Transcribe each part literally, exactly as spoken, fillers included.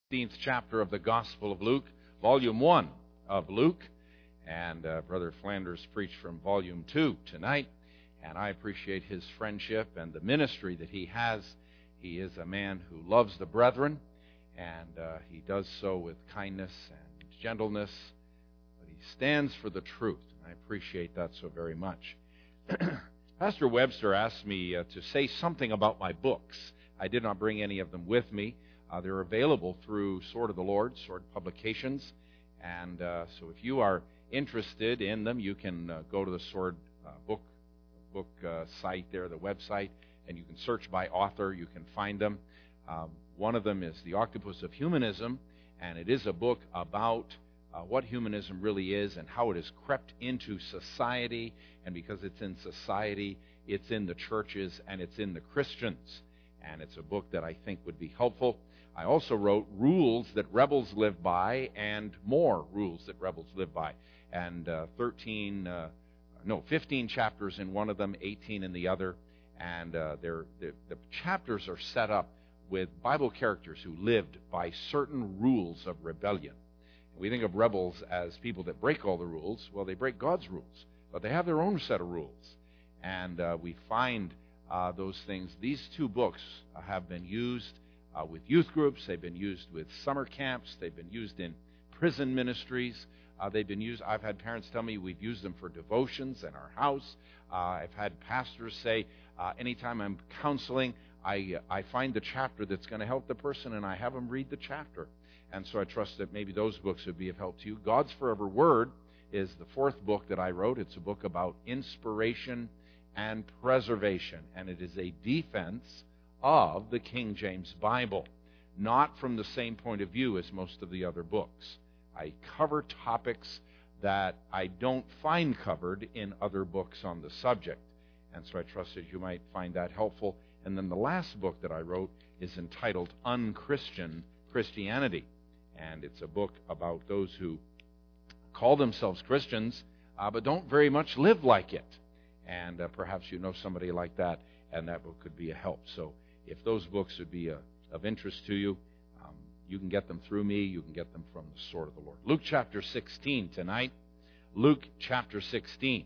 fifteenth chapter of the Gospel of Luke, volume one of Luke. And uh, Brother Flanders preached from volume two tonight. And I appreciate his friendship and the ministry that he has. He is a man who loves the brethren, and uh, he does so with kindness and gentleness. But he stands for the truth, and I appreciate that so very much. Pastor Webster asked me uh, to say something about my books. I did not bring any of them with me. Uh, they're available through Sword of the Lord, Sword Publications. And uh, so if you are interested in them, you can uh, go to the Sword uh, book book uh, site there, the website, and you can search by author. You can find them. Um, one of them is The Octopus of Humanism, and it is a book about uh, what humanism really is and how it has crept into society. And because it's in society, it's in the churches and it's in the Christians. And it's a book that I think would be helpful. I also wrote Rules That Rebels Live By and More Rules That Rebels Live By. And uh, thirteen, uh, no, fifteen chapters in one of them, eighteen in the other. And uh, they're, the, the chapters are set up with Bible characters who lived by certain rules of rebellion. We think of rebels as people that break all the rules. Well, they break God's rules, but they have their own set of rules. And uh, we find uh, those things. These two books uh, have been used Uh, with youth groups. They've been used with summer camps. They've been used in prison ministries. Uh, they've been used, I've had parents tell me we've used them for devotions in our house. Uh, I've had pastors say, uh, anytime I'm counseling, I, uh, I find the chapter that's going to help the person, and I have them read the chapter. And so I trust that maybe those books would be of help to you. God's Forever Word is the fourth book that I wrote. It's a book about inspiration and preservation, and it is a defense of the King James Bible, not from the same point of view as most of the other books. I cover topics that I don't find covered in other books on the subject, and so I trust that you might find that helpful. And then the last book that I wrote is entitled Unchristian Christianity, and it's a book about those who call themselves Christians uh, but don't very much live like it. And uh, perhaps you know somebody like that, and that book could be a help. So if those books would be a, of interest to you, um, you can get them through me. You can get them from the Sword of the Lord. Luke chapter sixteen tonight. Luke chapter sixteen.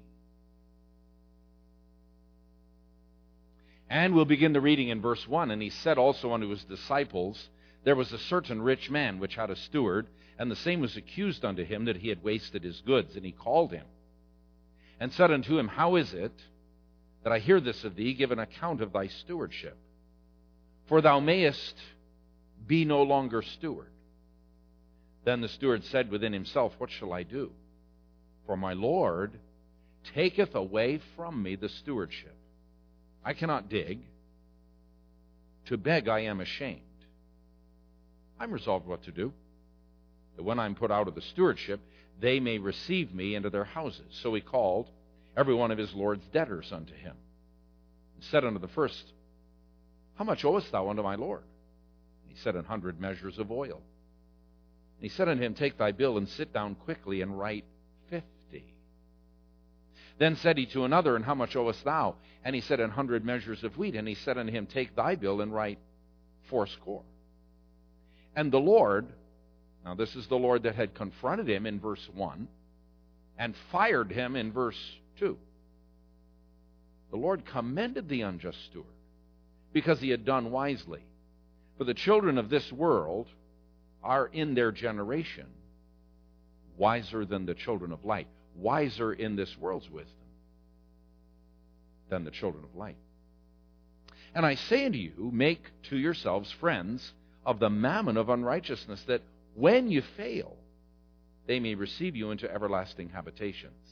And we'll begin the reading in verse one. And he said also unto his disciples, There was a certain rich man which had a steward, and the same was accused unto him that he had wasted his goods. And he called him, and said unto him, How is it that I hear this of thee? Give an account of thy stewardship. For thou mayest be no longer steward. Then the steward said within himself, What shall I do? For my Lord taketh away from me the stewardship. I cannot dig. To beg I am ashamed. I'm resolved what to do, that when I'm put out of the stewardship, they may receive me into their houses. So he called every one of his Lord's debtors unto him, and said unto the first, How much owest thou unto my Lord? And he said, An hundred measures of oil. And he said unto him, Take thy bill, and sit down quickly, and write fifty. Then said he to another, And how much owest thou? And he said, An hundred measures of wheat. And he said unto him, Take thy bill, and write fourscore. And the Lord, now this is the Lord that had confronted him in verse one, and fired him in verse two. The Lord commended the unjust steward, because he had done wisely. For the children of this world are in their generation wiser than the children of light, wiser in this world's wisdom than the children of light. And I say unto you, make to yourselves friends of the mammon of unrighteousness, that when you fail, they may receive you into everlasting habitations.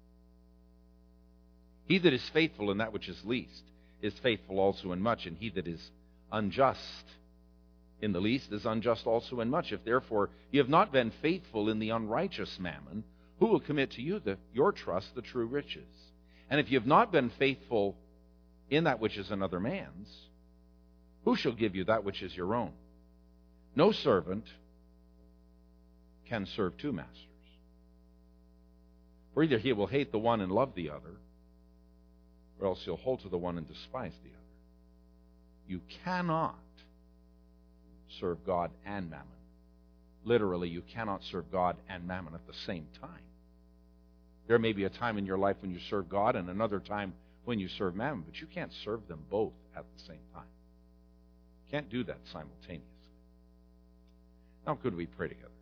He that is faithful in that which is least is faithful also in much, and he that is unjust in the least is unjust also in much. If therefore you have not been faithful in the unrighteous mammon, who will commit to you the, your trust the true riches? And if you have not been faithful in that which is another man's, who shall give you that which is your own? No servant can serve two masters. For either he will hate the one and love the other, or else he'll hold to the one and despise the other. You cannot serve God and mammon. literally, you cannot serve God and mammon at the same time. There may be a time in your life when you serve God and another time when you serve mammon, but you can't serve them both at the same time. You can't do that simultaneously. Now, could we pray together?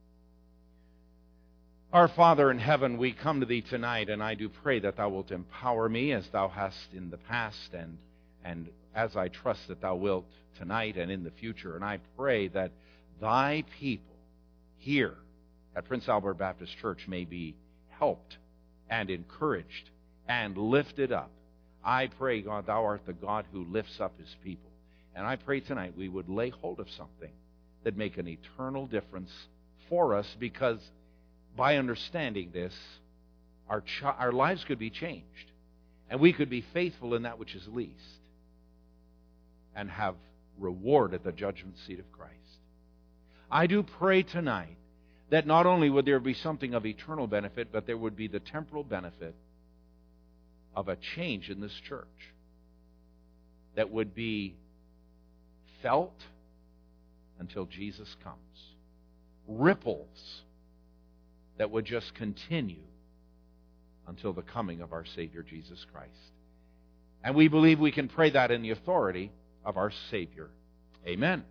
Our Father in heaven, we come to Thee tonight, and I do pray that Thou wilt empower me as Thou hast in the past, and, and as I trust that Thou wilt tonight and in the future. And I pray that Thy people here at Prince Albert Baptist Church may be helped and encouraged and lifted up. I pray, God, Thou art the God who lifts up His people. And I pray tonight we would lay hold of something that make an eternal difference for us, because by understanding this, our, ch- our lives could be changed, and we could be faithful in that which is least and have reward at the judgment seat of Christ. I do pray tonight that not only would there be something of eternal benefit, but there would be the temporal benefit of a change in this church that would be felt until Jesus comes. Ripples that would just continue until the coming of our Savior Jesus Christ. And we believe we can pray that in the authority of our Savior. Amen.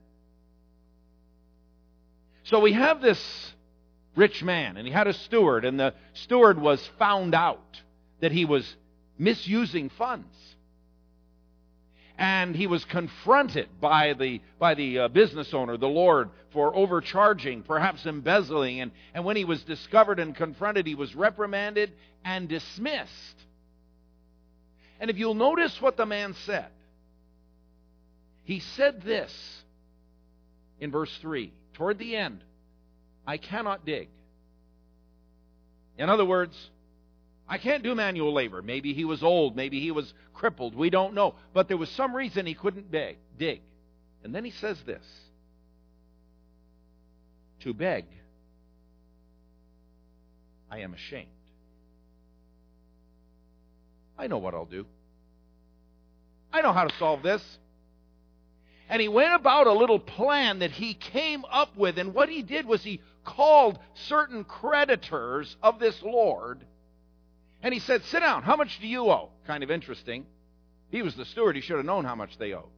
So we have this rich man, and he had a steward, and the steward was found out that he was misusing funds. And he was confronted by the by the uh, business owner, the Lord, for overcharging, perhaps embezzling. And, and when he was discovered and confronted, he was reprimanded and dismissed. And if you'll notice what the man said, he said this in verse three, toward the end, I cannot dig. In other words, I can't do manual labor. Maybe he was old. Maybe he was crippled. We don't know. But there was some reason he couldn't beg, dig. And then he says this. To beg, I am ashamed. I know what I'll do. I know how to solve this. And he went about a little plan that he came up with. And what he did was he called certain creditors of this Lord. And he said, sit down. How much do you owe? Kind of interesting. He was the steward. He should have known how much they owed.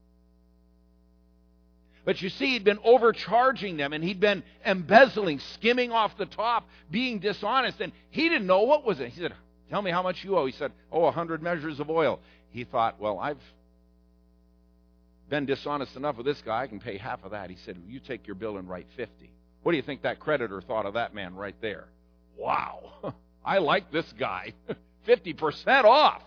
But you see, he'd been overcharging them, and he'd been embezzling, skimming off the top, being dishonest, and he didn't know what was it. He said, tell me how much you owe. He said, oh, a hundred measures of oil. He thought, well, I've been dishonest enough with this guy. I can pay half of that. He said, you take your bill and write fifty. What do you think that creditor thought of that man right there? Wow. I like this guy. fifty percent off.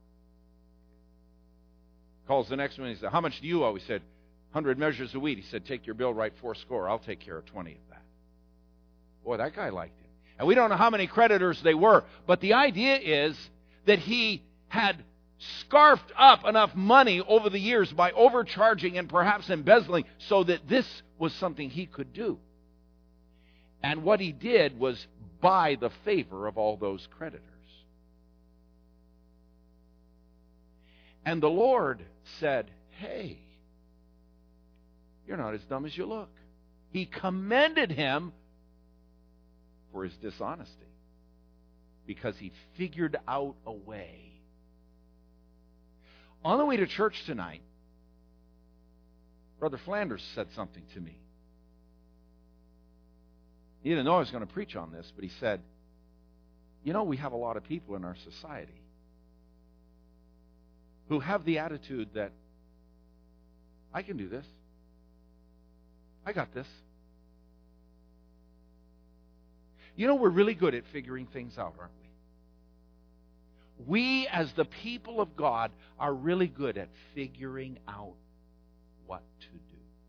Calls the next one and he said, how much do you owe? He said, hundred measures of wheat. He said, take your bill, write four score. I'll take care of twenty of that. Boy, that guy liked him. And we don't know how many creditors they were, but the idea is that he had scarfed up enough money over the years by overcharging and perhaps embezzling so that this was something he could do. And what he did was buy the favor of all those creditors. And the Lord said, hey, you're not as dumb as you look. He commended him for his dishonesty because he figured out a way. On the way to church tonight, Brother Flanders said something to me. He didn't know I was going to preach on this, but he said, you know, we have a lot of people in our society who have the attitude that I can do this. I got this. You know, we're really good at figuring things out, aren't we? We, as the people of God, are really good at figuring out what to do.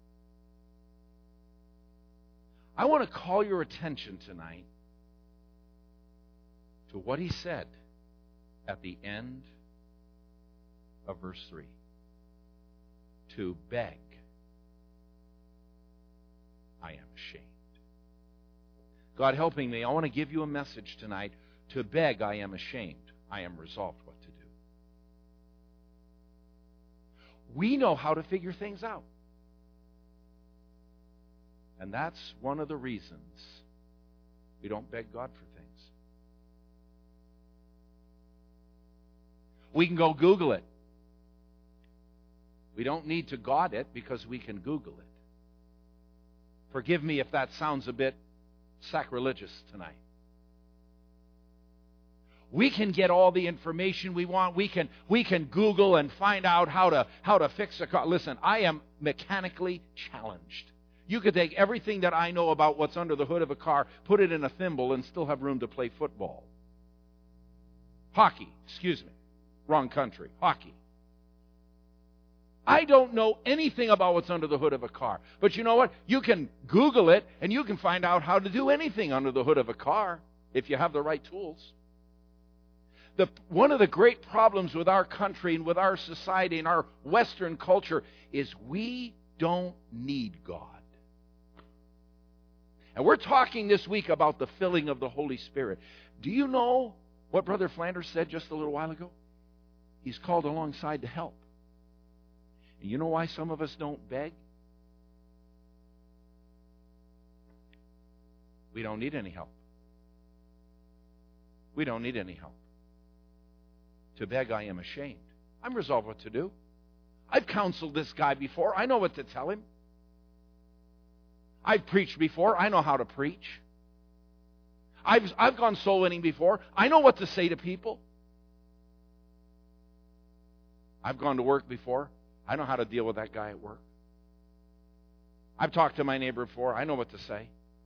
I want to call your attention tonight to what he said at the end of verse three. To beg, I am ashamed. God helping me, I want to give you a message tonight. To beg, I am ashamed. I am resolved what to do. We know how to figure things out. And that's one of the reasons we don't beg God for things. We can go Google it. We don't need to God it because we can Google it. Forgive me if that sounds a bit sacrilegious tonight. We can get all the information we want. We can we can Google and find out how to how to fix a car. Listen, I am mechanically challenged. You could take everything that I know about what's under the hood of a car, put it in a thimble, and still have room to play football. Hockey, excuse me. Wrong country. Hockey. I don't know anything about what's under the hood of a car. But you know what? You can Google it, and you can find out how to do anything under the hood of a car if you have the right tools. The, one of the great problems with our country and with our society and our Western culture is we don't need God. And we're talking this week about the filling of the Holy Spirit. Do you know what Brother Flanders said just a little while ago? He's called alongside to help. And you know why some of us don't beg? We don't need any help. We don't need any help. To beg, I am ashamed. I'm resolved what to do. I've counseled this guy before. I know what to tell him. I've preached before. I know how to preach. I've, I've gone soul winning before. I know what to say to people. I've gone to work before. I know how to deal with that guy at work. I've talked to my neighbor before. I know what to say.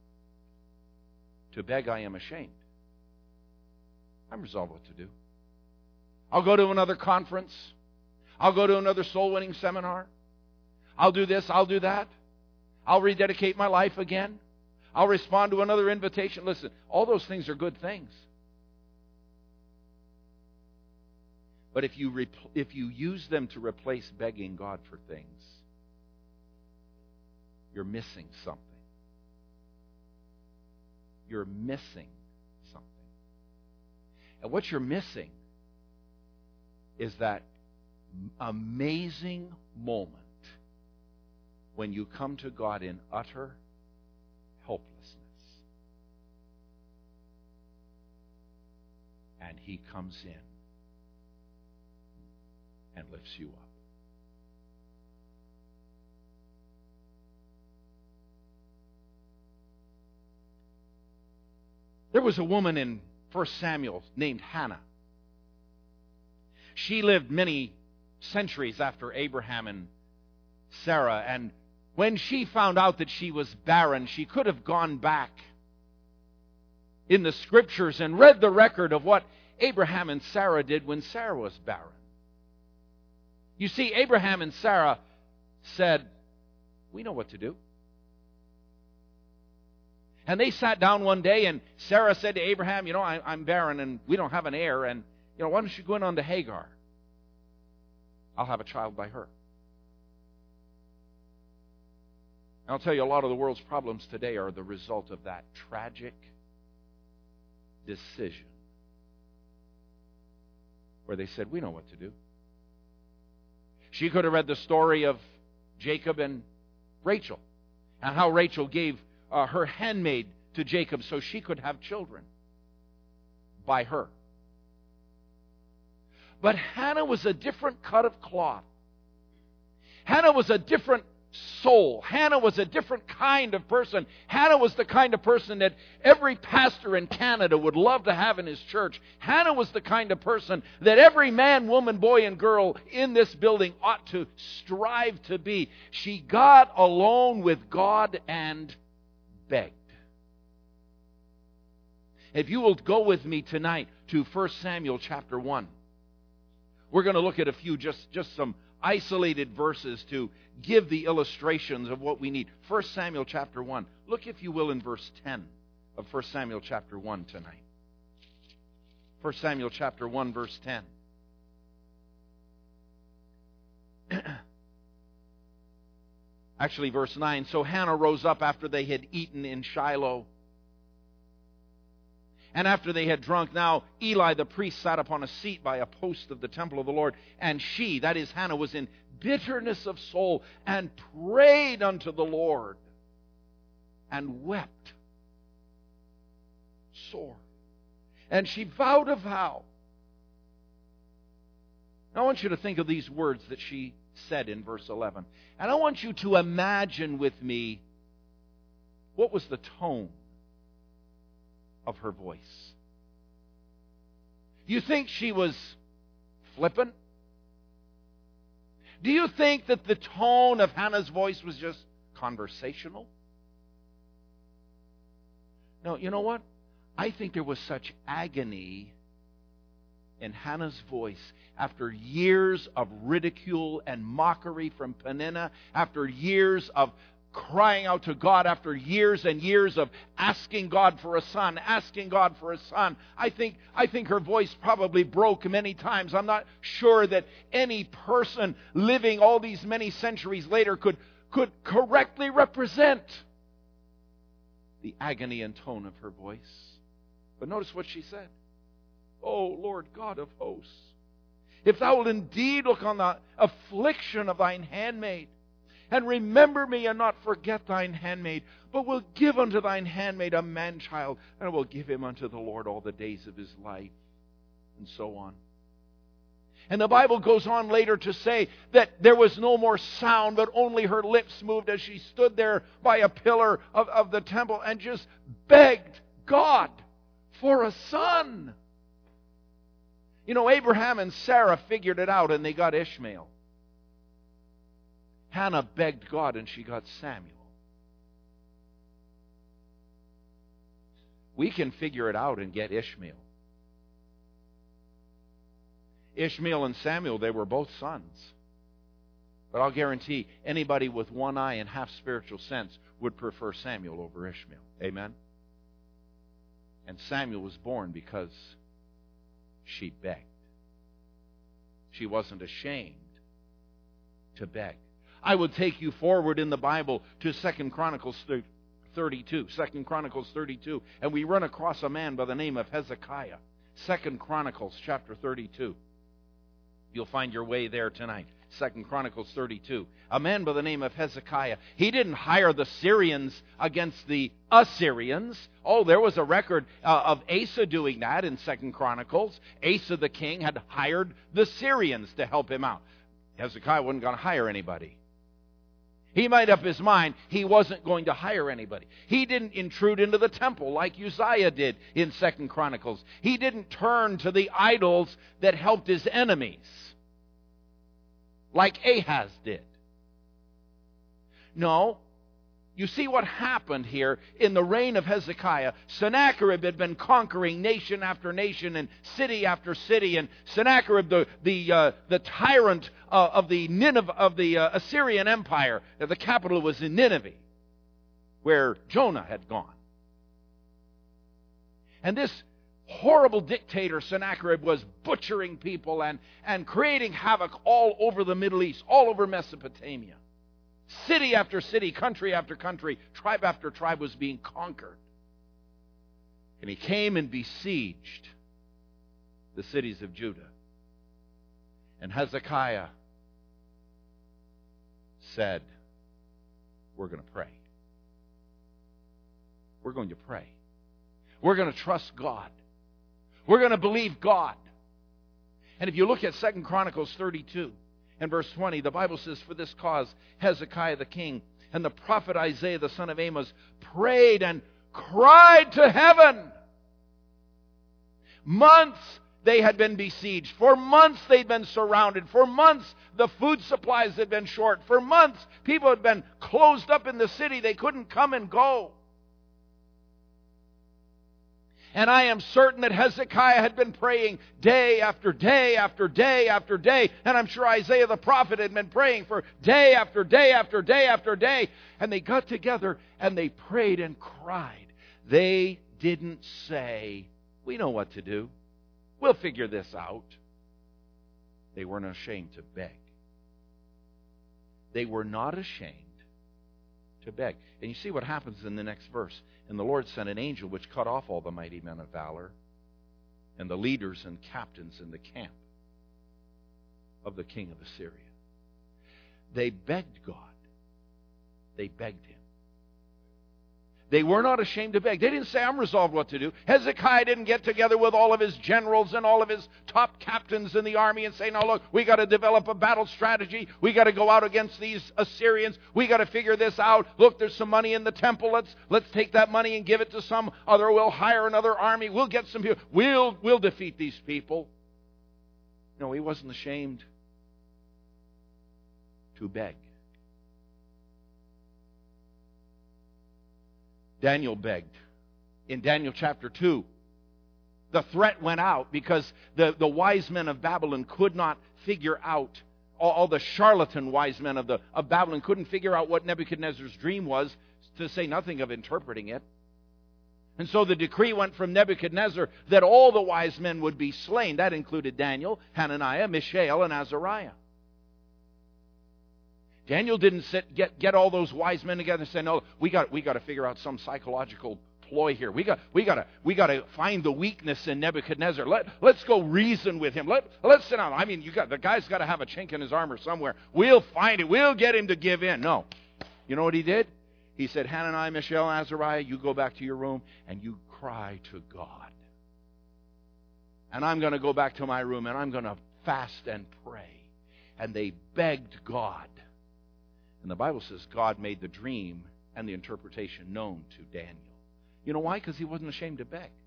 To beg, I am ashamed. I'm resolved what to do. I'll go to another conference. I'll go to another soul-winning seminar. I'll do this. I'll do that. I'll rededicate my life again. I'll respond to another invitation. Listen, all those things are good things. But if you repl- if you use them to replace begging God for things, you're missing something. You're missing something. And what you're missing is that amazing moment when you come to God in utter helplessness. And He comes in and lifts you up. There was a woman in First Samuel named Hannah. She lived many centuries after Abraham and Sarah, and when she found out that she was barren, she could have gone back in the Scriptures and read the record of what Abraham and Sarah did when Sarah was barren. You see, Abraham and Sarah said, we know what to do. And they sat down one day, and Sarah said to Abraham, you know, I, I'm barren, and we don't have an heir, and, you know, why don't you go in on to Hagar? I'll have a child by her. And I'll tell you, a lot of the world's problems today are the result of that tragic decision where they said, we know what to do. She could have read the story of Jacob and Rachel and how Rachel gave uh, her handmaid to Jacob so she could have children by her. But Hannah was a different cut of cloth. Hannah was a different soul. Hannah was a different kind of person. Hannah was the kind of person that every pastor in Canada would love to have in his church. Hannah was the kind of person that every man, woman, boy, and girl in this building ought to strive to be. She got alone with God and begged. If you will go with me tonight to First Samuel chapter one. We're going to look at a few, just, just some isolated verses to give the illustrations of what we need. First Samuel chapter one. Look, if you will, in verse ten of First Samuel chapter one tonight. First Samuel chapter one, verse ten. Actually, verse nine. So Hannah rose up after they had eaten in Shiloh. And after they had drunk, now Eli the priest sat upon a seat by a post of the temple of the Lord. And she, that is Hannah, was in bitterness of soul and prayed unto the Lord. and wept sore. And she vowed a vow. Now, I want you to think of these words that she said in verse eleven. And I want you to imagine with me what was the tone of her voice. You think she was flippant? Do you think that the tone of Hannah's voice was just conversational? No, you know what? I think there was such agony in Hannah's voice after years of ridicule and mockery from Peninnah, after years of crying out to God, after years and years of asking God for a son, asking God for a son. I think, I think her voice probably broke many times. I'm not sure that any person living all these many centuries later could, could correctly represent the agony and tone of her voice. But notice what she said. "O Lord God of hosts, if thou wilt indeed look on the affliction of thine handmaid, and remember me and not forget thine handmaid, but will give unto thine handmaid a man-child, and I will give him unto the Lord all the days of his life," and so on. And the Bible goes on later to say that there was no more sound, but only her lips moved as she stood there by a pillar of, of the temple and just begged God for a son. You know, Abraham and Sarah figured it out and they got Ishmael. Hannah begged God and she got Samuel. We can figure it out and get Ishmael. Ishmael and Samuel, they were both sons. But I'll guarantee anybody with one eye and half spiritual sense would prefer Samuel over Ishmael. Amen? And Samuel was born because she begged. She wasn't ashamed to beg. I would take you forward in the Bible to Second Chronicles thirty-two. Second Chronicles thirty-two. And we run across a man by the name of Hezekiah. Second Chronicles chapter thirty-two. You'll find your way there tonight. Second Chronicles thirty-two. A man by the name of Hezekiah. He didn't hire the Syrians against the Assyrians. Oh, there was a record uh, of Asa doing that in Second Chronicles. Asa the king had hired the Syrians to help him out. Hezekiah wasn't going to hire anybody. He made up his mind he wasn't going to hire anybody. He didn't intrude into the temple like Uzziah did in Second Chronicles. He didn't turn to the idols that helped his enemies like Ahaz did. No. You see what happened here in the reign of Hezekiah. Sennacherib had been conquering nation after nation and city after city. And Sennacherib, the the uh, the tyrant uh, of the Nineveh, of the uh, Assyrian Empire, the capital was in Nineveh, where Jonah had gone. And this horrible dictator Sennacherib was butchering people and and creating havoc all over the Middle East, all over Mesopotamia. City after city, country after country, tribe after tribe was being conquered. And he came and besieged the cities of Judah. And Hezekiah said, we're going to pray. We're going to pray. We're going to trust God. We're going to believe God. And if you look at Second Chronicles thirty-two, in verse twenty, the Bible says, for this cause Hezekiah the king and the prophet Isaiah the son of Amos prayed and cried to heaven. Months they had been besieged. For months they'd been surrounded. For months the food supplies had been short. For months people had been closed up in the city. They couldn't come and go. And I am certain that Hezekiah had been praying day after day after day after day. And I'm sure Isaiah the prophet had been praying for day after day after day after day. And they got together and they prayed and cried. They didn't say, we know what to do. We'll figure this out. They weren't ashamed to beg. They were not ashamed to beg. And you see what happens in the next verse. And the Lord sent an angel which cut off all the mighty men of valor and the leaders and captains in the camp of the king of Assyria. They begged God. They begged him. They were not ashamed to beg. They didn't say, I'm resolved what to do. Hezekiah didn't get together with all of his generals and all of his top captains in the army and say, no, look, we got to develop a battle strategy. We got to go out against these Assyrians. We got to figure this out. Look, there's some money in the temple. Let's let's take that money and give it to some other. We'll hire another army. We'll get some people. We'll, we'll defeat these people. No, he wasn't ashamed to beg. Daniel begged. In Daniel chapter two, the threat went out because the, the wise men of Babylon could not figure out, all, all the charlatan wise men of, the, of Babylon couldn't figure out what Nebuchadnezzar's dream was, to say nothing of interpreting it. And so the decree went from Nebuchadnezzar that all the wise men would be slain. That included Daniel, Hananiah, Mishael, and Azariah. Daniel didn't sit, get, get all those wise men together and say, no, we got, we got to figure out some psychological ploy here. We got, we got to, we got to find the weakness in Nebuchadnezzar. Let, let's go reason with him. Let, let's sit down. I mean, you got, the guy's got to have a chink in his armor somewhere. We'll find it. We'll get him to give in. No. You know what he did? He said, Hananiah, Mishael, Azariah, you go back to your room and you cry to God. And I'm going to go back to my room and I'm going to fast and pray. And they begged God. And the Bible says God made the dream and the interpretation known to Daniel. You know why? Because he wasn't ashamed to beg.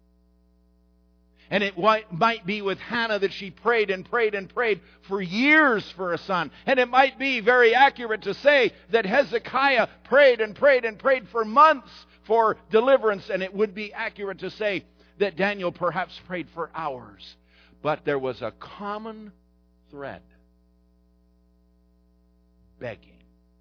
And it might be with Hannah that she prayed and prayed and prayed for years for a son. And it might be very accurate to say that Hezekiah prayed and prayed and prayed for months for deliverance. And it would be accurate to say that Daniel perhaps prayed for hours. But there was a common thread. Begging.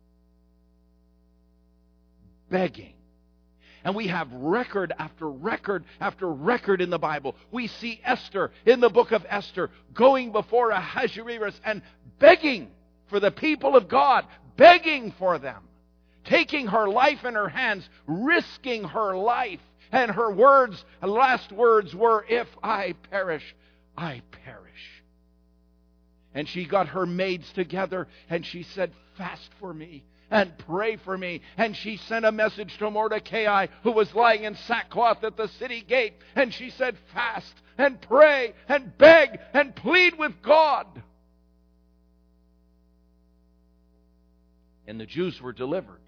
Begging. And we have record after record after record in the Bible. We see Esther in the book of Esther going before Ahasuerus and begging for the people of God, begging for them, taking her life in her hands, risking her life. And her words, last words were, if I perish, I perish. And she got her maids together and she said, fast for me. And pray for me. And she sent a message to Mordecai, who was lying in sackcloth at the city gate. And she said, fast and pray and beg and plead with God. And the Jews were delivered.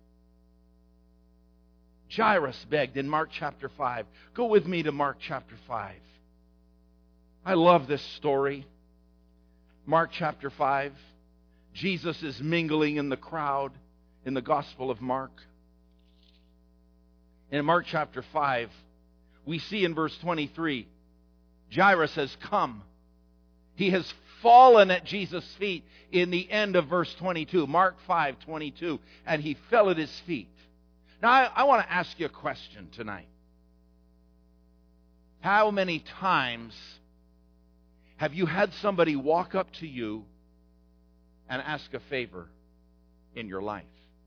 Jairus begged in Mark chapter five. Go with me to Mark chapter five. I love this story. Mark chapter five. Jesus is mingling in the crowd. In the Gospel of Mark. In Mark chapter five, we see in verse twenty-three, Jairus has come. He has fallen at Jesus' feet in the end of verse twenty-two, Mark five twenty-two, and he fell at his feet. Now, I, I want to ask you a question tonight. How many times have you had somebody walk up to you and ask a favor in your life?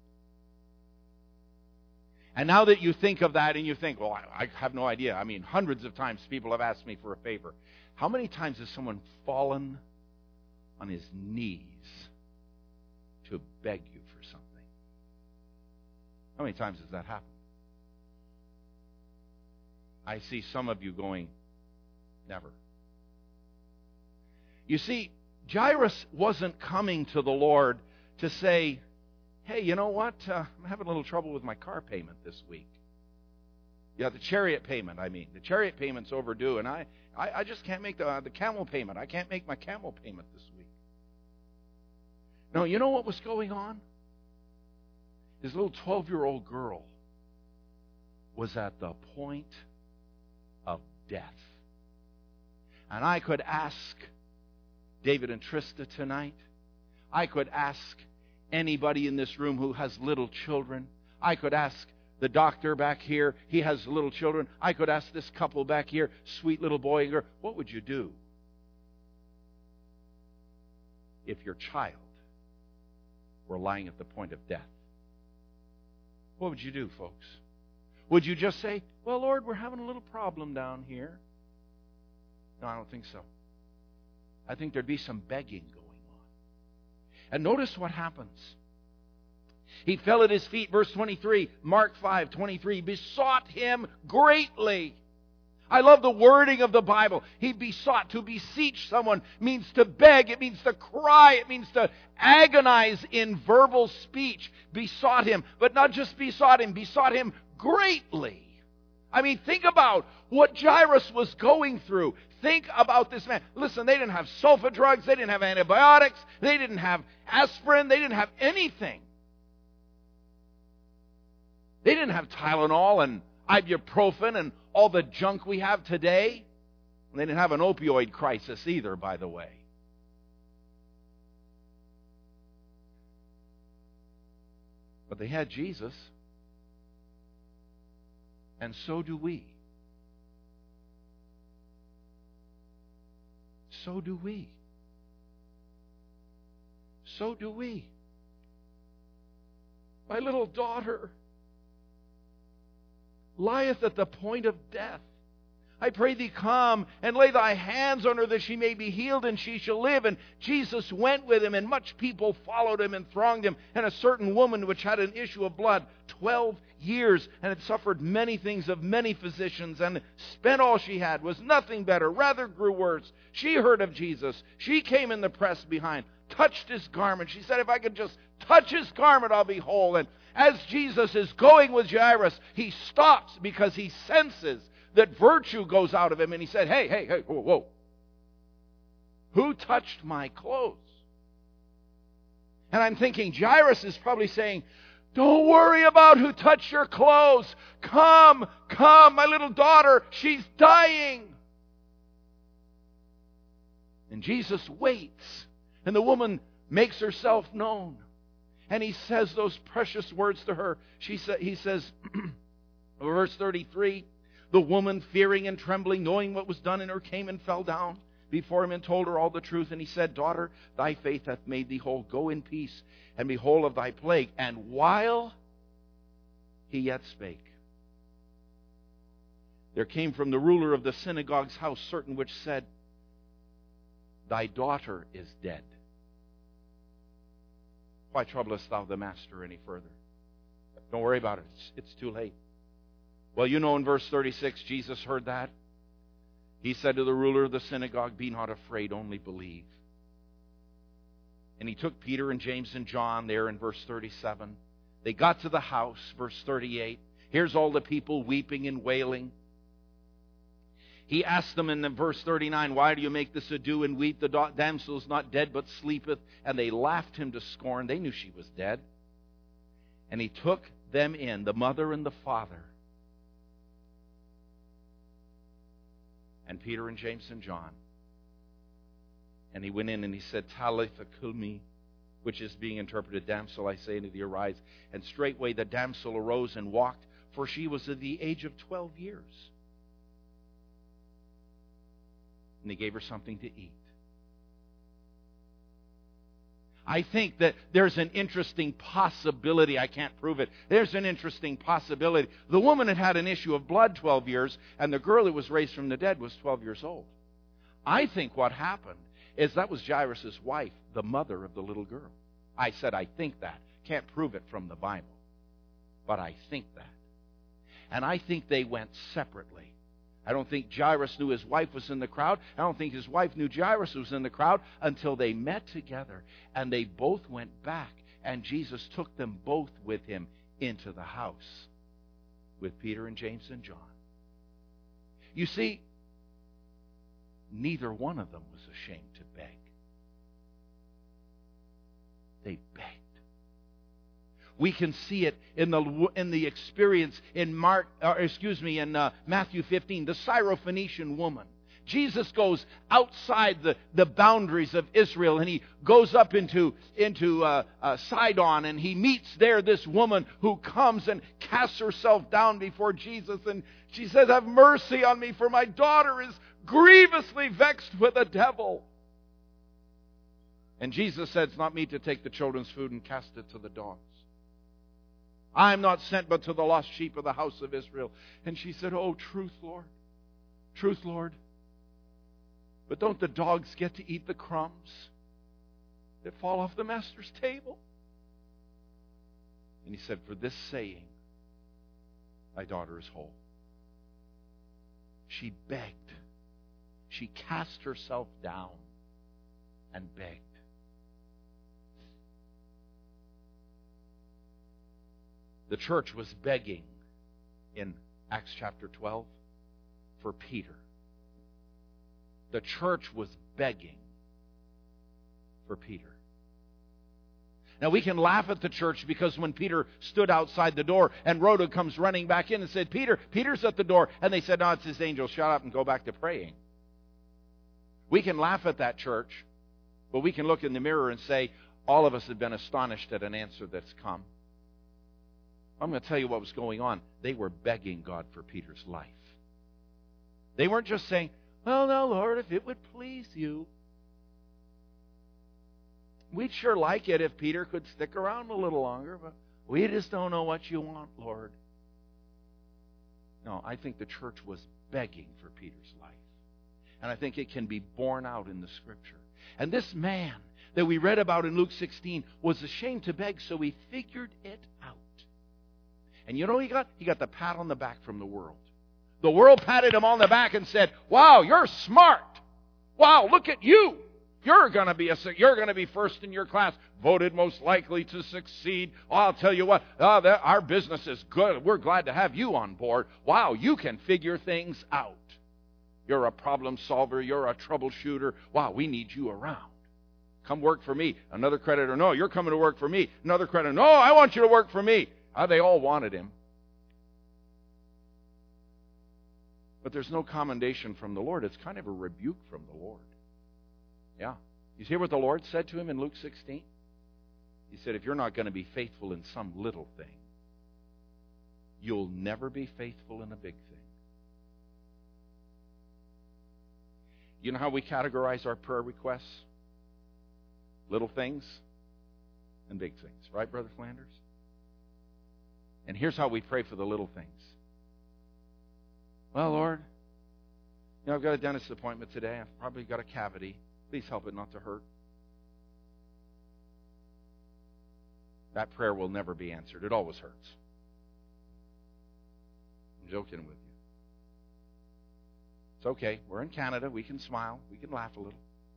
And now that you think of that and you think, well, I, I have no idea. I mean, hundreds of times people have asked me for a favor. How many times has someone fallen on his knees to beg you for something? How many times has that happened? I see some of you going, never. You see, Jairus wasn't coming to the Lord to say, hey, you know what? Uh, I'm having a little trouble with my car payment this week. Yeah, the chariot payment, I mean. The chariot payment's overdue, and I, I, I just can't make the, uh, the camel payment. I can't make my camel payment this week. No, you know what was going on? His little twelve-year-old girl was at the point of death. And I could ask David and Trista tonight. I could ask anybody in this room who has little children. I could ask the doctor back here. He has little children. I could ask this couple back here, sweet little boy and girl, what would you do if your child were lying at the point of death? What would you do, folks? Would you just say, well, Lord, we're having a little problem down here? No, I don't think so. I think there'd be some begging going on. And notice what happens. He fell at his feet, verse twenty-three, Mark five twenty-three, besought him greatly. I love the wording of the Bible. He besought. To beseech someone means to beg. It means to cry. It means to agonize in verbal speech. Besought him. But not just besought him. Besought him greatly. I mean, think about what Jairus was going through. Think about this man. Listen, they didn't have sulfa drugs. They didn't have antibiotics. They didn't have aspirin. They didn't have anything. They didn't have Tylenol and ibuprofen and all the junk we have today. And they didn't have an opioid crisis either, by the way. But they had Jesus. And so do we. So do we. So do we. My little daughter lieth at the point of death. I pray thee come and lay thy hands on her that she may be healed and she shall live. And Jesus went with him, and much people followed him and thronged him. And a certain woman which had an issue of blood twelve years and had suffered many things of many physicians and spent all she had, was nothing better, rather grew worse. She heard of Jesus. She came in the press behind, touched his garment. She said, if I could just touch his garment, I'll be whole. And as Jesus is going with Jairus, he stops because he senses that virtue goes out of him. And he said, hey, hey, hey, whoa, whoa. Who touched my clothes? And I'm thinking Jairus is probably saying, don't worry about who touched your clothes. Come, come, my little daughter, she's dying. And Jesus waits, and the woman makes herself known. And he says those precious words to her. She sa- he says, verse thirty-three, the woman, fearing and trembling, knowing what was done in her, came and fell down before him and told her all the truth. And he said, daughter, thy faith hath made thee whole. Go in peace and be whole of thy plague. And while he yet spake, there came from the ruler of the synagogue's house certain which said, thy daughter is dead. Why troublest thou the master any further? Don't worry about it. It's, it's too late. Well, you know in verse thirty-six, Jesus heard that. He said to the ruler of the synagogue, be not afraid, only believe. And he took Peter and James and John there in verse thirty-seven. They got to the house, verse thirty-eight. Here's all the people weeping and wailing. He asked them in the verse thirty-nine, why do you make this ado and weep? The damsel is not dead, but sleepeth. And they laughed him to scorn. They knew she was dead. And he took them in, the mother and the father, and Peter and James and John. And he went in and he said, Talitha cumi, which is being interpreted, damsel, I say unto thee, arise. And straightway the damsel arose and walked, for she was of the age of twelve years. And he gave her something to eat. I think that there's an interesting possibility. I can't prove it. There's an interesting possibility. The woman had had an issue of blood twelve years, and the girl who was raised from the dead was twelve years old. I think what happened is that was Jairus' wife, the mother of the little girl. I said, I think that. Can't prove it from the Bible. But I think that. And I think they went separately. I don't think Jairus knew his wife was in the crowd. I don't think his wife knew Jairus was in the crowd until they met together. And they both went back. And Jesus took them both with him into the house with Peter and James and John. You see, neither one of them was ashamed to beg. They begged. We can see it in the in the experience in Mark, or excuse me, in uh, Matthew fifteen, the Syrophoenician woman. Jesus goes outside the, the boundaries of Israel, and he goes up into into uh, uh, Sidon, and he meets there this woman who comes and casts herself down before Jesus, and she says, "Have mercy on me, for my daughter is grievously vexed with a devil." And Jesus said, "It's not me to take the children's food and cast it to the dogs. I am not sent but to the lost sheep of the house of Israel." And she said, "Oh, truth, Lord. Truth, Lord. But don't the dogs get to eat the crumbs that fall off the master's table?" And he said, for this saying, thy daughter is whole. She begged. She cast herself down and begged. The church was begging in Acts chapter twelve for Peter. The church was begging for Peter. Now we can laugh at the church because when Peter stood outside the door and Rhoda comes running back in and said, Peter, Peter's at the door. And they said, no, it's his angel. Shut up and go back to praying. We can laugh at that church, but we can look in the mirror and say, all of us have been astonished at an answer that's come. I'm going to tell you what was going on. They were begging God for Peter's life. They weren't just saying, well, now, Lord, if it would please you. We'd sure like it if Peter could stick around a little longer, but we just don't know what you want, Lord. No, I think the church was begging for Peter's life. And I think it can be borne out in the Scripture. And this man that we read about in Luke sixteen was ashamed to beg, so he figured it out. And you know what he got? He got the pat on the back from the world. The world patted him on the back and said, wow, you're smart. Wow, look at you. You're going to be a, you're going to be first in your class, voted most likely to succeed. Oh, I'll tell you what, oh, that, our business is good. We're glad to have you on board. Wow, you can figure things out. You're a problem solver. You're a troubleshooter. Wow, we need you around. Come work for me. Another creditor, no, you're coming to work for me. Another creditor, no, I want you to work for me. Oh, they all wanted him. But there's no commendation from the Lord. It's kind of a rebuke from the Lord. Yeah. You hear what the Lord said to him in Luke sixteen? He said, if you're not going to be faithful in some little thing, you'll never be faithful in a big thing. You know how we categorize our prayer requests? Little things and big things. Right, Brother Flanders? And here's how we pray for the little things. Well, Lord, you know, I've got a dentist appointment today. I've probably got a cavity. Please help it not to hurt. That prayer will never be answered. It always hurts. I'm joking with you. It's okay. We're in Canada. We can smile. We can laugh a little.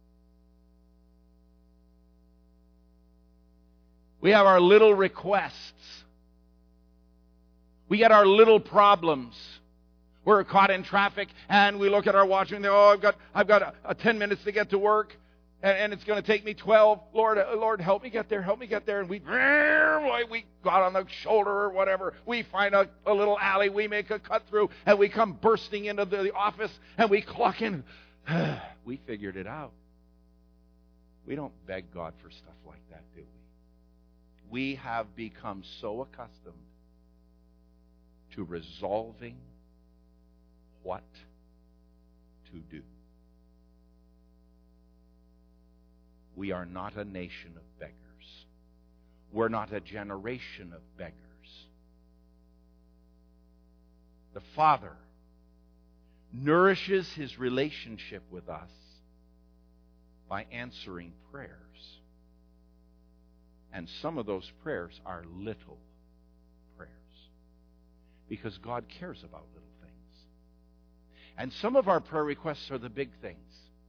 We have our little requests. We get our little problems. We're caught in traffic, and we look at our watch and say, oh, I've got I've got a, a ten minutes to get to work, and, and it's going to take me twelve. Lord, uh, Lord, help me get there, help me get there. And we, we got on the shoulder or whatever. We find a, a little alley. We make a cut through, and we come bursting into the office, and we clock in. We figured it out. We don't beg God for stuff like that, do we? We have become so accustomed to resolving what to do. We are not a nation of beggars. We're not a generation of beggars. The Father nourishes His relationship with us by answering prayers. And some of those prayers are little prayers because God cares about little things. And some of our prayer requests are the big things,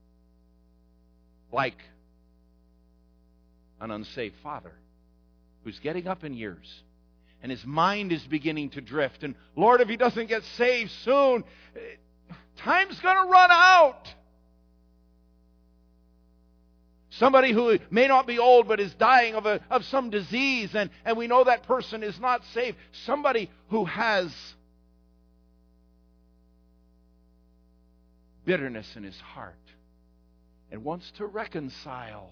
like an unsaved father who's getting up in years and his mind is beginning to drift. And Lord, if he doesn't get saved soon, time's going to run out. Somebody who may not be old but is dying of, a, of some disease, and, and we know that person is not saved. Somebody who has bitterness in his heart and wants to reconcile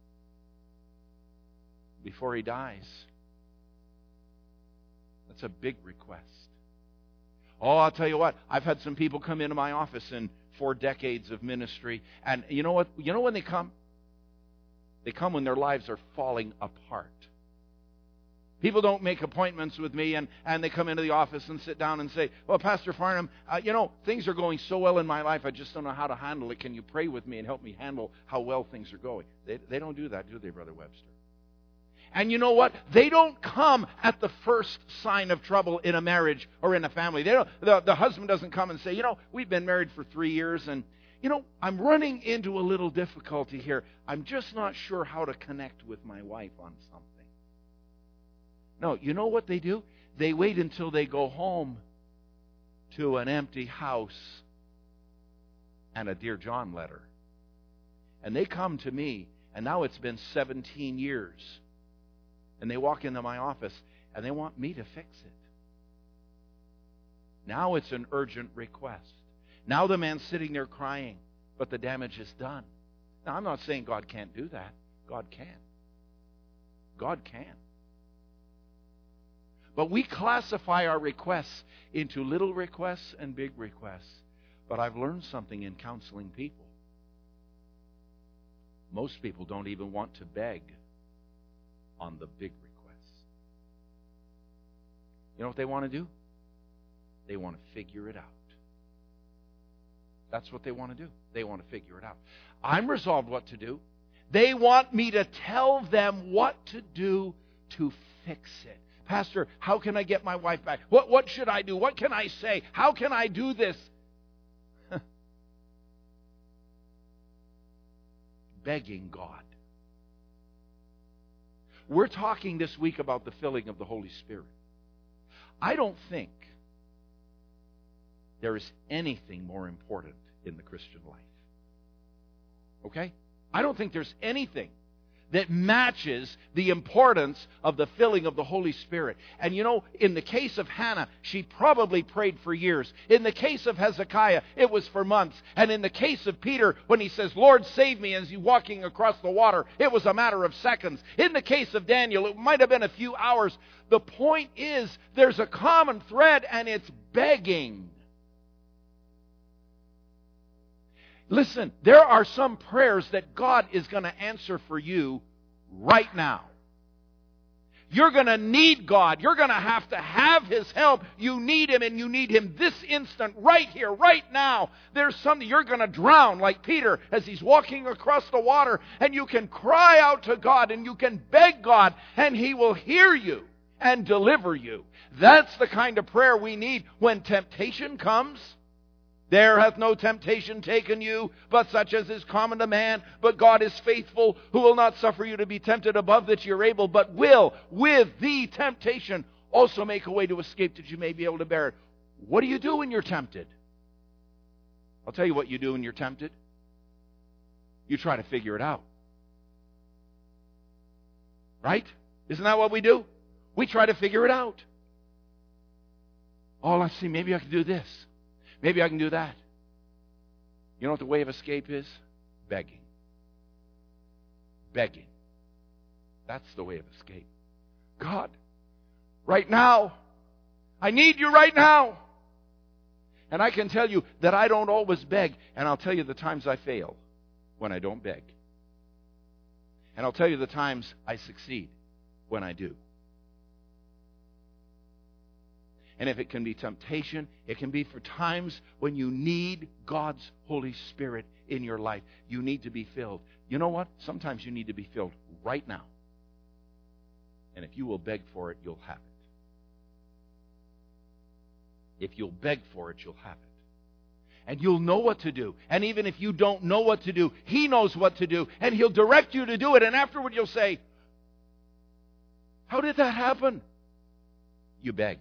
before he dies. That's a big request. Oh, I'll tell you what, I've had some people come into my office in four decades of ministry, and you know what? You know when they come? They come when their lives are falling apart. People don't make appointments with me, and, and they come into the office and sit down and say, well, Pastor Farnham, uh, you know, things are going so well in my life, I just don't know how to handle it. Can you pray with me and help me handle how well things are going? They, they don't do that, do they, Brother Webster? And you know what? They don't come at the first sign of trouble in a marriage or in a family. They don't, the, the husband doesn't come and say, you know, we've been married for three years and, you know, I'm running into a little difficulty here. I'm just not sure how to connect with my wife on something. No, you know what they do? They wait until they go home to an empty house and a Dear John letter. And they come to me, and now it's been seventeen years. And they walk into my office, and they want me to fix it. Now it's an urgent request. Now the man's sitting there crying, but the damage is done. Now, I'm not saying God can't do that. God can. God can. But we classify our requests into little requests and big requests. But I've learned something in counseling people. Most people don't even want to beg on the big requests. You know what they want to do? They want to figure it out. That's what they want to do. They want to figure it out. I'm resolved what to do. They want me to tell them what to do to fix it. Pastor, how can I get my wife back? What, what should I do? What can I say? How can I do this? Begging God. We're talking this week about the filling of the Holy Spirit. I don't think there is anything more important in the Christian life. Okay? I don't think there's anything that matches the importance of the filling of the Holy Spirit. And you know, in the case of Hannah, she probably prayed for years. In the case of Hezekiah, it was for months. And in the case of Peter, when he says, Lord, save me, as he's walking across the water, it was a matter of seconds. In the case of Daniel, it might have been a few hours. The point is, there's a common thread, and it's begging. Listen, there are some prayers that God is going to answer for you right now. You're going to need God. You're going to have to have His help. You need Him, and you need Him this instant, right here, right now. There's something you're going to drown, like Peter, as he's walking across the water, and you can cry out to God, and you can beg God, and He will hear you and deliver you. That's the kind of prayer we need when temptation comes. There hath no temptation taken you, but such as is common to man. But God is faithful, who will not suffer you to be tempted above that you're able, but will, with the temptation, also make a way to escape that you may be able to bear it. What do you do when you're tempted? I'll tell you what you do when you're tempted. You try to figure it out. Right? Isn't that what we do? We try to figure it out. Oh, let's see, maybe I can do this. Maybe I can do that. You know what the way of escape is? Begging. Begging. That's the way of escape. God, right now, I need you right now. And I can tell you that I don't always beg, and I'll tell you the times I fail when I don't beg. And I'll tell you the times I succeed when I do. And if it can be temptation, it can be for times when you need God's Holy Spirit in your life. You need to be filled. You know what? Sometimes you need to be filled right now. And if you will beg for it, you'll have it. If you'll beg for it, you'll have it. And you'll know what to do. And even if you don't know what to do, He knows what to do. And He'll direct you to do it. And afterward you'll say, how did that happen? You begged.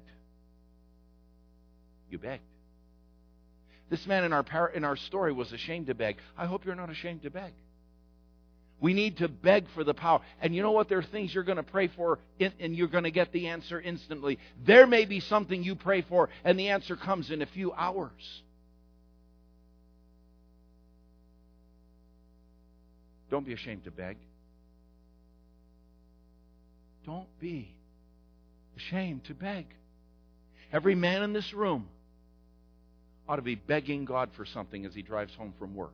You begged. This man in our par- in our story was ashamed to beg. I hope you're not ashamed to beg. We need to beg for the power. And you know what? There are things you're going to pray for, in, and you're going to get the answer instantly. There may be something you pray for, and the answer comes in a few hours. Don't be ashamed to beg. Don't be ashamed to beg. Every man in this room ought to be begging God for something as he drives home from work.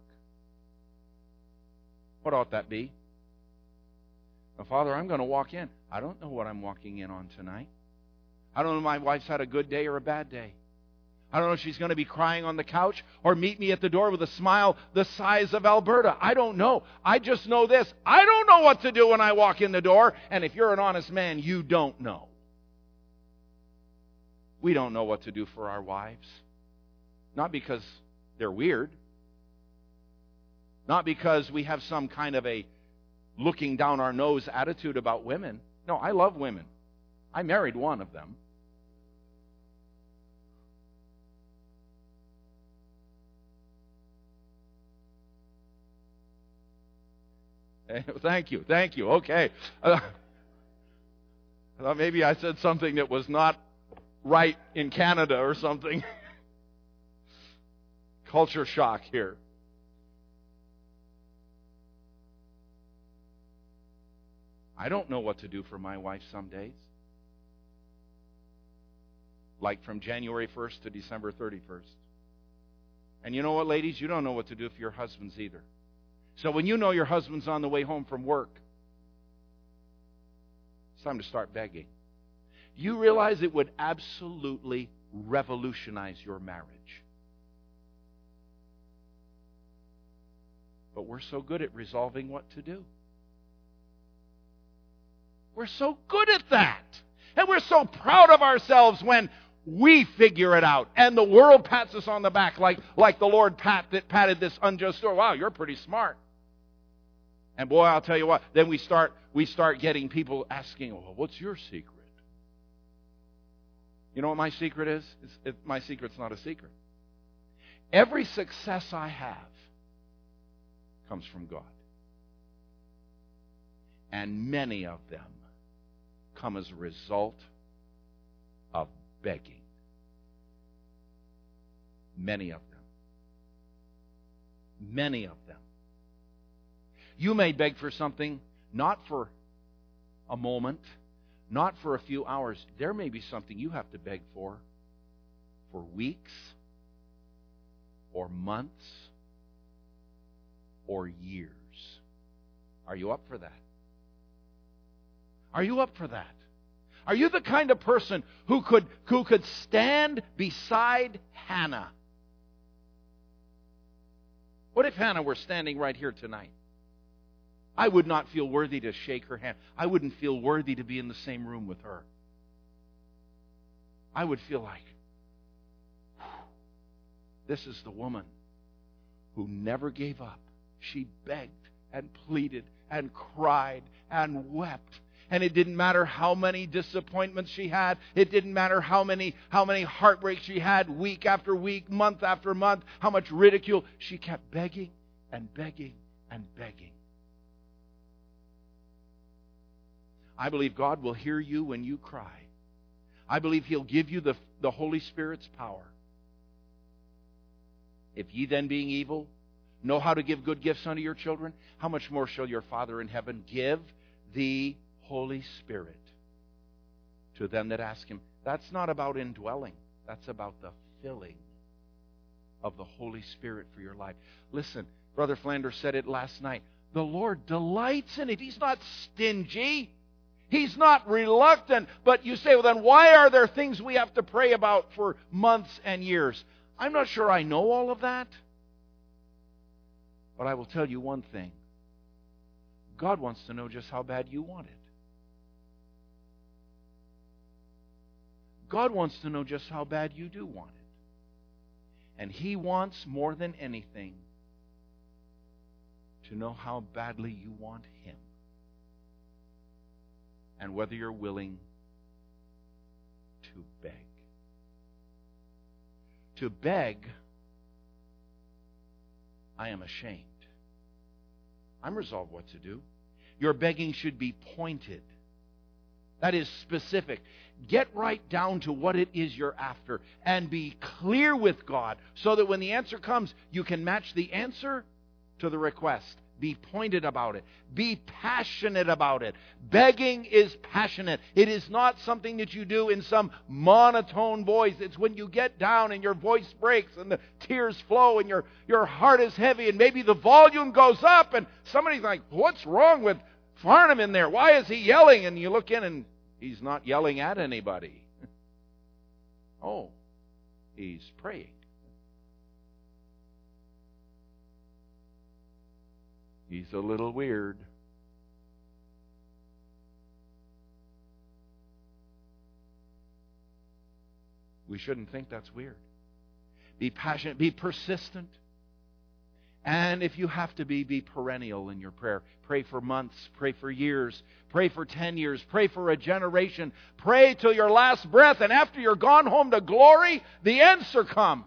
What ought that be? Now, Father, I'm going to walk in. I don't know what I'm walking in on tonight. I don't know if my wife's had a good day or a bad day. I don't know if she's going to be crying on the couch or meet me at the door with a smile the size of Alberta. I don't know. I just know this. I don't know what to do when I walk in the door. And if you're an honest man, you don't know. We don't know what to do for our wives. Not because they're weird. Not because we have some kind of a looking down our nose attitude about women. No, I love women. I married one of them. Thank you, thank you. Okay. Uh, I thought maybe I said something that was not right in Canada or something. Culture shock here. I don't know what to do for my wife some days. Like from January first to December thirty-first. And you know what, ladies? You don't know what to do for your husbands either. So when you know your husband's on the way home from work, it's time to start begging. You realize it would absolutely revolutionize your marriage. But we're so good at resolving what to do. We're so good at that. And we're so proud of ourselves when we figure it out. And the world pats us on the back like, like the Lord pat, that patted this unjust steward. Wow, you're pretty smart. And boy, I'll tell you what, then we start we start getting people asking, well, what's your secret? You know what my secret is? It's, it, my secret's not a secret. Every success I have comes from God. And many of them come as a result of begging. Many of them. Many of them. You may beg for something, not for a moment, not for a few hours. There may be something you have to beg for for weeks or months or years. Are you up for that? Are you up for that? Are you the kind of person who could, who could stand beside Hannah? What if Hannah were standing right here tonight? I would not feel worthy to shake her hand. I wouldn't feel worthy to be in the same room with her. I would feel like, this is the woman who never gave up. She begged and pleaded and cried and wept. And it didn't matter how many disappointments she had. It didn't matter how many how many heartbreaks she had week after week, month after month, how much ridicule. She kept begging and begging and begging. I believe God will hear you when you cry. I believe He'll give you the, the Holy Spirit's power. If ye then, being evil, know how to give good gifts unto your children, how much more shall your Father in heaven give the Holy Spirit to them that ask Him? That's not about indwelling. That's about the filling of the Holy Spirit for your life. Listen, Brother Flanders said it last night. The Lord delights in it. He's not stingy. He's not reluctant. But you say, well, then why are there things we have to pray about for months and years? I'm not sure I know all of that. But I will tell you one thing. God wants to know just how bad you want it. God wants to know just how bad you do want it. And He wants more than anything to know how badly you want Him. And whether you're willing to beg. To beg, I am ashamed. I'm resolved what to do. Your begging should be pointed. That is specific. Get right down to what it is you're after and be clear with God so that when the answer comes, you can match the answer to the request. Be pointed about it. Be passionate about it. Begging is passionate. It is not something that you do in some monotone voice. It's when you get down and your voice breaks and the tears flow and your, your heart is heavy and maybe the volume goes up and somebody's like, what's wrong with Farnham in there? Why is he yelling? And you look in and he's not yelling at anybody. Oh, He's praying. He's a little weird. We shouldn't think that's weird. Be passionate, be persistent. And if you have to be, be perennial in your prayer. Pray for months, pray for years, pray for ten years, pray for a generation. Pray till your last breath, and after you're gone home to glory, the answer comes.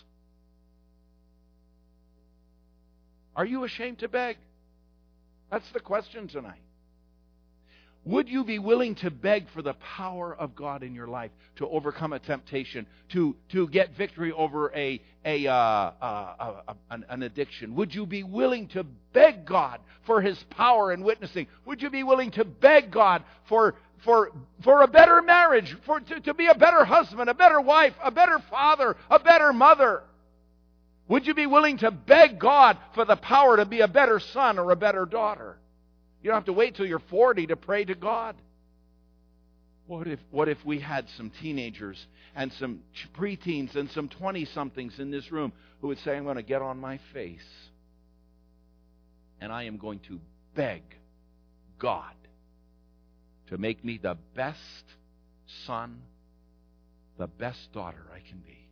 Are you ashamed to beg? That's the question tonight. Would you be willing to beg for the power of God in your life to overcome a temptation, to, to get victory over a, a, uh, uh, uh, an, an addiction? Would you be willing to beg God for His power in witnessing? Would you be willing to beg God for, for, for a better marriage, for to, to be a better husband, a better wife, a better father, a better mother? Would you be willing to beg God for the power to be a better son or a better daughter? You don't have to wait till you're forty to pray to God. What if, what if we had some teenagers and some preteens and some twenty-somethings in this room who would say, I'm going to get on my face and I am going to beg God to make me the best son, the best daughter I can be.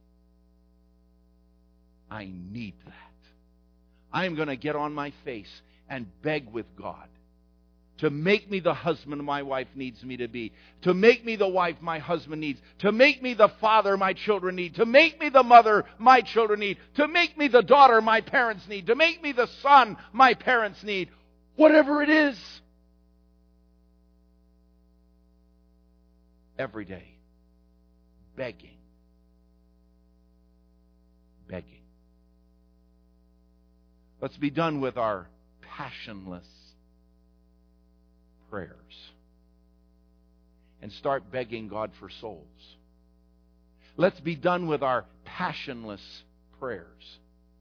I need that. I am going to get on my face and beg with God to make me the husband my wife needs me to be, to make me the wife my husband needs, to make me the father my children need, to make me the mother my children need, to make me the daughter my parents need, to make me the son my parents need. Whatever it is. Every day. Begging. Begging. Let's be done with our passionless prayers and start begging God for souls. Let's be done with our passionless prayers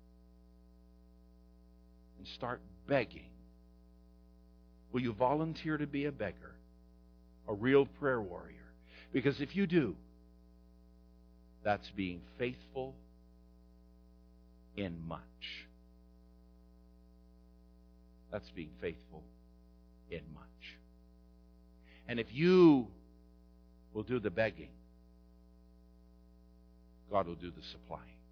and start begging. Will you volunteer to be a beggar, a real prayer warrior? Because if you do, that's being faithful in much. That's being faithful in much. And if you will do the begging, God will do the supplying.